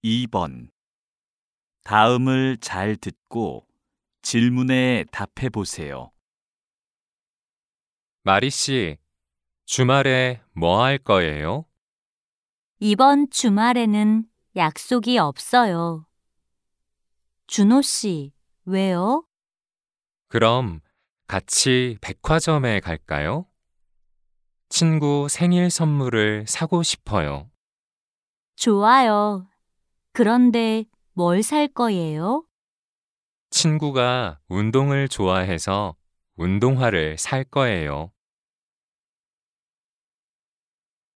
2번. 다음을 잘 듣고 질문에 답해 보세요. 마리 씨, 주말에 뭐 할 거예요? 이번 주말에는 약속이 없어요. 준호 씨, 왜요? 그럼 같이 백화점에 갈까요? 친구 생일 선물을 사고 싶어요. 좋아요. 그런데 뭘 살 거예요? 친구가 운동을 좋아해서 운동화를 살 거예요.